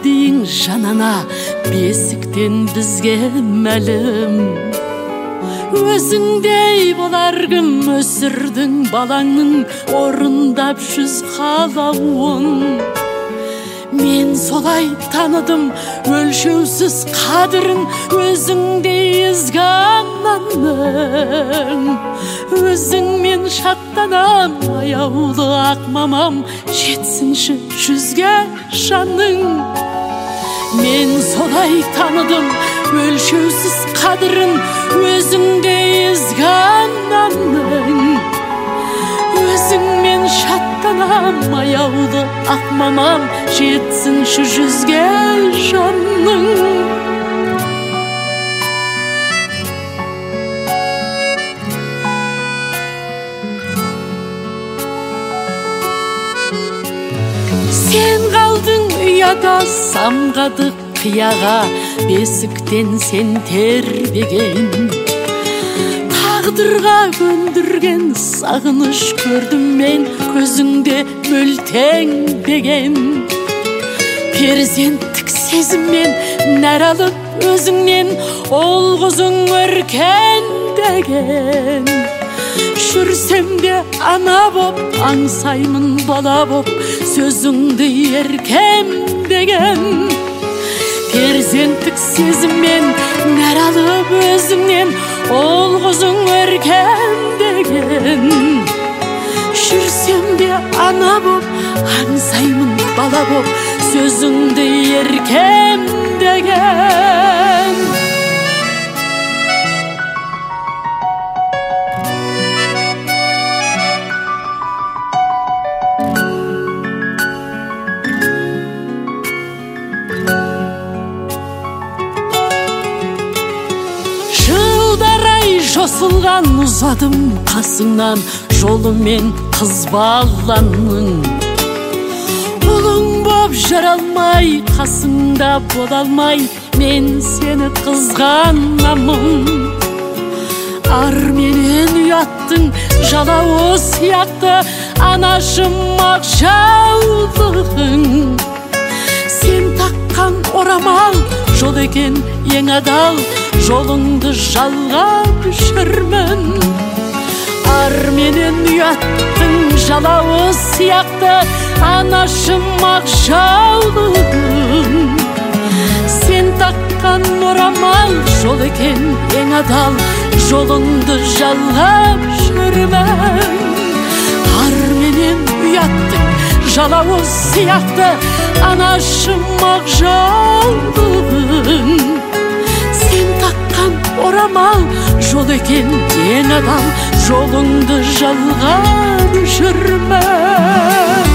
дейін жанана бесіктен бізге мәлім. Өзіңдей болар кім өсірдің балаңның орындап жүз қалауын. Мен солай таныдым өлшеусіз қадірін өзіңдей ізгі ананың. Өзіңмен шаттанам аяулы ақ мамам, жетсінші жүзге жаның. Мен солай таныдым өлшеусіз қадірін өзіңдей ізгі ананың. Өзіңмен шаттанам аяулы ақ мамам, жетсінші жүзге жаның. Сен қалдың ұяда самғады қияға, бесіктен сен тербеген. Тағдырға көндірген сағыныш көрдім мен көзіңде мөлтеңдеген. Перзенттік сезіммен нәр алып өзіңнен ол қызың өркендеген. Жүрсем де ана боп аңсаймын бала боп сөзіңді еркемдеген. Перзенттік сезіммен нәр алып өзіңнен ол қызың өркендеген. Жүрсем де ана боп аңсаймын бала боп сөзіңді еркемдеген. Жосылған ұзадым қасыңнан жолымен қыз баланың. Ұлың боп жаралмай қасыңда бола алмай мен сені қызғанамын. Ар менен ұяттың жалауы сияқты анашым ақ жаулығың. Сен таққан орамал жол екен ең адал, жолыңды жалғап жүрмін. Ар менен ұяттың жалауы сияқты анашым ақ жаулығың. Сен таққан орамал жол екен ең адал, жолыңды жалғап жүрмін. Ар менен ұяттың жалауы сияқты анашым ақ жаулығың. Сен таққан орамал жол екен ең адал, жолыңды жалғап жүрмін.